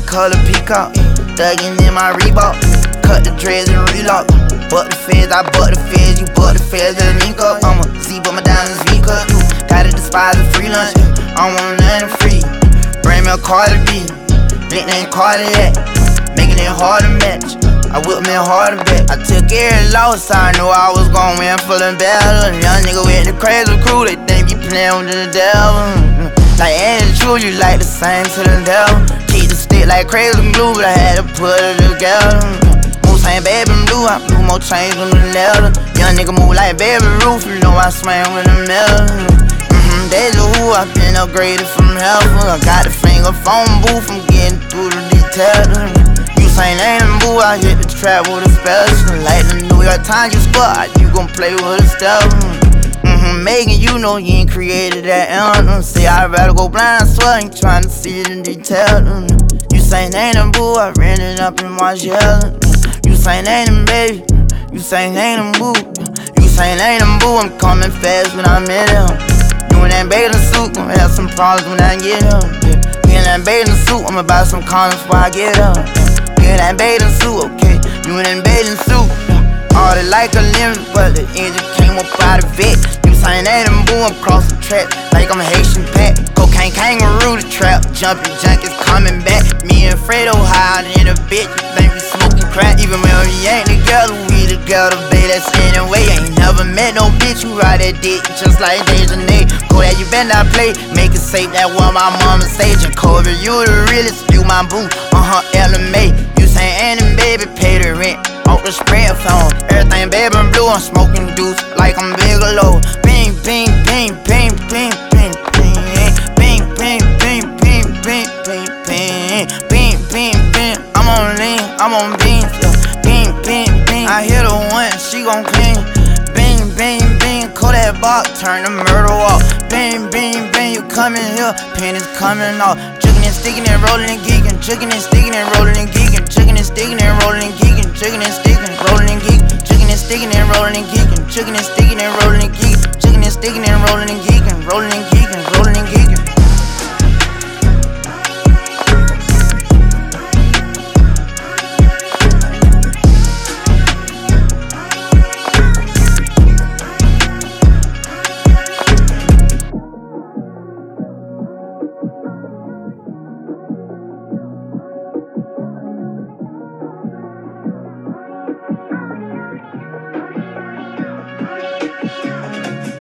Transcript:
color peacock. Thuggin' in my Reebok. Cut the dreads and relock. Butt the feds, I butt the feds. You butt the feds, let link up. I'ma see but my diamonds V-cut. Gotta despise the free lunch. I want nothing free. Bring me a Cardi B. Nickname Cardiac. Making it hard to match. I whip me hard to bet. I took every loss, I knew I was gon' win for the battle. Young nigga with the crazy crew, they think you playin' with the devil. Like ain't it true, you like the same to the devil. Keep the stick like crazy glue, but I had to put it together. Move same baby blue, I blew more chains than the leather. Young nigga move like Baby Ruth, you know I swing with the metal. Deja vu, I been upgraded from heaven. I got the finger phone booth, I'm getting through the details. Ain't ain't boo, I hit the trap with a special. Like the New York Times, you spot, you gon' play with a step. Megan, you know you ain't created that anthem. Say I'd rather go blind, I swear I ain't tryna see it in detail. You say ain't boo, I ran it up in my gel. You say ain't baby, you say ain't boo. You say ain't boo, I'm coming fast when I'm in him. You in that bathing suit, gon' have some problems when I get him. Me in that bathing suit, I'ma buy some condoms before I get him. In that bathing suit, okay, you in that bathing suit. All it like a limit, but the engine came up out of it. You saying that and boom, I'm crossing the track like I'm a Haitian pack. Cocaine kangaroo, the trap, jumping junkies coming back. Me and Fredo high in a bitch, you think we smoking crack. Even when we ain't together, we together, babe, that's anyway. Ain't never met no bitch who ride that dick just like Dejanay. Go that you better not play, make it safe, that what my mama say. Jacoby, you the realest, you my boo, LMA. Ain't baby, pay the rent off the spread phone. Everything baby and blue, I'm smoking deuce like I'm Bigelow. Bing, bing, bing, bing, bing, bing, bing, bing, bing, bing, bing, bing, bing, bing, bing, bing, bing. I'm on lean, I'm on beans. Bing, bing, bing. I hit her once, she gon' clean. Bing, bing, bing, call that box, turn the murder off. Bing, bing, bing, you coming here, pennies coming off. Chicken and sticking and rolling and geeking, chicken and sticking and rolling and geeking. Chicken and sticking and rolling and geeking, chicken and sticking, rolling and geeking, chicken and sticking and rolling and geeking, chicken and sticking and rolling and geeking, chicken and sticking and rolling and geeking.